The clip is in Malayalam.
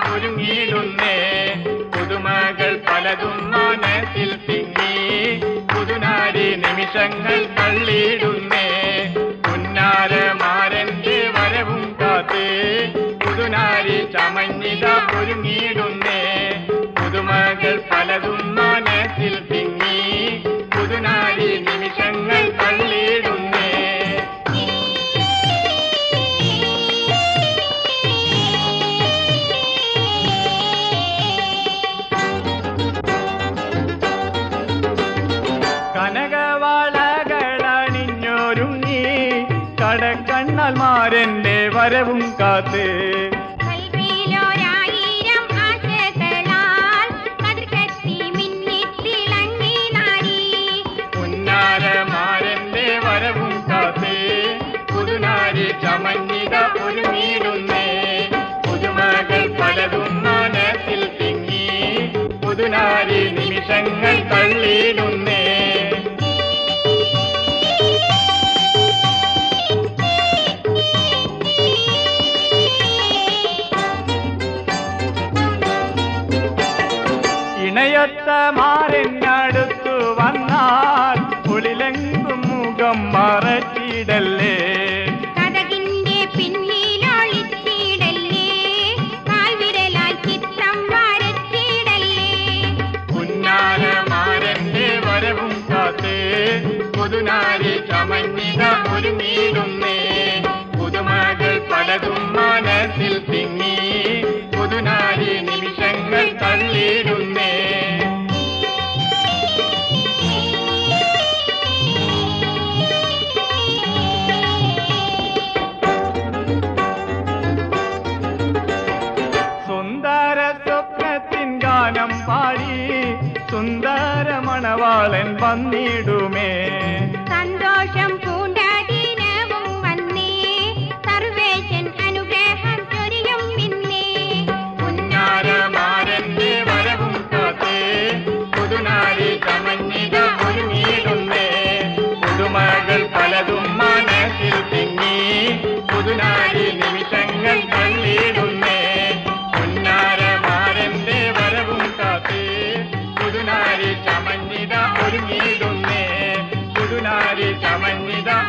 ഒരുങ്ങിയിടുന്നേ പുതുമകൾ പലതും മനസ്സിൽ തിങ്ങി പുതുനാരി നിമിഷങ്ങൾ തള്ളിയിടുന്നേ പുന്നാരമാരന്റെ വരവും കാത്ത് പുതുനാരി ചമഞ്ഞിത ഒരുങ്ങിയിടുന്നേ പുതുമകൾ പലതും മനസ്സിൽ തിങ്ങി പുതുനാരി നിമിഷങ്ങൾ തള്ളിയിടുന്നേ കനകവാളകളണിഞ്ഞൊരുങ്ങി കടക്കണ്ണൽമാരന്റെ വരവും കാത്ത് ചമഞ്ഞിത ഒരുങ്ങിയിടുന്നേ പുതുമകൾ പലതും മനസ്സിൽ തിങ്ങി പുതുനാരി നിമിഷങ്ങൾ തള്ളിയിടുന്നേ ഇണയൊത്ത മാറിനടുത്തു വന്നാൽ ഉളിലെങ്കും മുഖം മറച്ചിടല്ലേ പുതുനാരി ചമഞ്ഞിത ഒരുങ്ങിയിടുന്നേ പുതുമകൾ പലതും മനസ്സിൽ തിങ്ങി പുതുനാരി നിമിഷങ്ങൾ തള്ളിയിടുന്നേ സുന്ദര സ്വപ്നത്തിൻ ഗാനം പാടി സുന്ദര മണവാളൻ വന്നിടുമേ സന്തോഷം പൂണ്ടാദിനവും വന്നേ സർവേശൻ അനുഗ്രഹം ചൊരിയും പിന്നേ പുന്നാരമാരന്റെ വരവും കാത്ത് പുതുനാരി ചമഞ്ഞിത ഒരുങ്ങിയിടുന്നേ പുതുമകൾ പലതും മനസ്സിൽ തിങ്ങി പുതുനാരി നിമിഷങ്ങൾ തള്ളിയിടുന്നേ പുന്നാരമാരന്റെ വരവും കാത്ത് പുതുനാരി ചമഞ്ഞിത ഒരുങ്ങിയിടുന്നേ പുതുനാരി ചമഞ്ഞിത